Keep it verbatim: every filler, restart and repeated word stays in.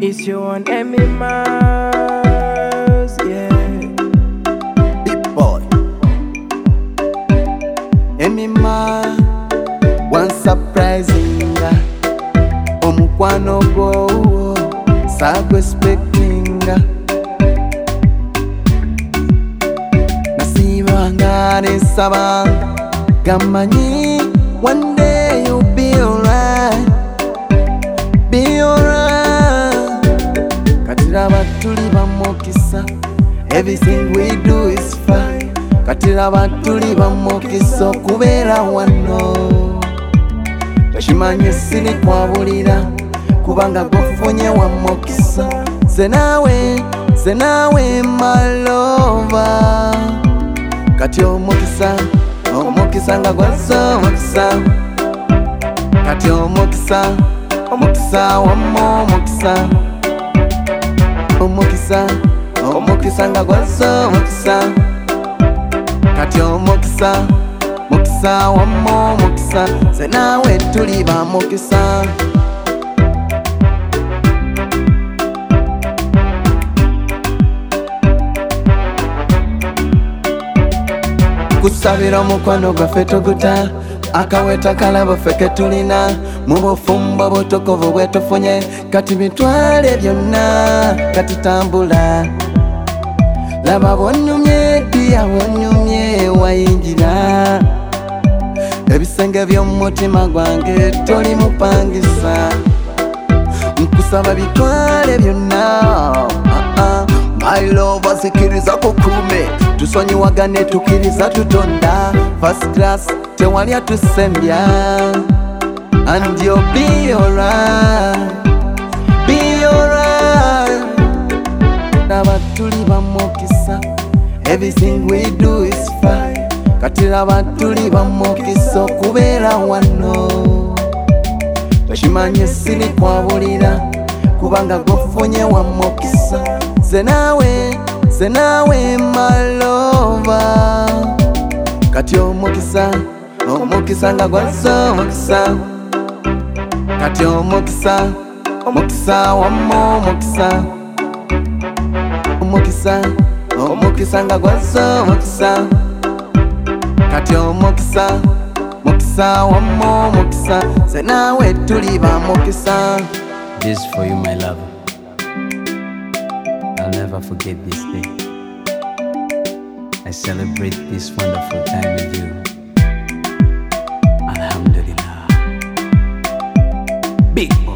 It's your one Emmy Mars, yeah. Big boy Emmy Mars, one surprising omukwano gwo sagwespectinga nasibanga nesaba gamanyi one day you'll be alright, be alright. Katiraba tuli bamukisa, everything we do is fine. Katiraba tuli bamukisa okubeera wano, toshimanye siri kwabulira kubanga gofunye wamukisa. Nze naawe, nze naawe my lover. Kati omukisa, omukisa nga gwazo omukisa. Kati omukisa, omukisa wammo omukisa. Omukisa, omukisa nga gwazo omukisa. Kati omukisa, mukisa wammo omukisa. Nze naawe tuli bamukisa. Kusabira omukwano gwaffe toguta, akaweta kalabo ffe ke tulina, mu bufumbo butukuvu bwe tufunye. Kati bitwale byonna, kati tambula. Laba bw'onnumye ddiya bw'onnumye wayingira, ebisenge by'omutima gwange toli mupangisa. Nkusaba bitwale byonna, uh -uh. My love sikiriza kukume, tusonyiwagane tukiriza tutonda. First class tewali atusembya, and you'll be alright, be alright. Laba tuli bamukisa, everything we do is fine. Kati laba tuli bamukisa okubeera wano, toshimanye siri kwabulira kubanga gofunye wamukisa. Nze naawe, nze naawe my lover. Kati omukisa, omukisa nga gwazo omukisa. Kati omukisa, omukisa wammo omukisa. Omukisa, omukisa nga gwazo omukisa. Kati omukisa, mukisa wammo omukisa. Nze naawe tuli bamukisa. This for you, my lover. I'll never forget this day. I celebrate this wonderful time with you. Alhamdulillah. Big boy.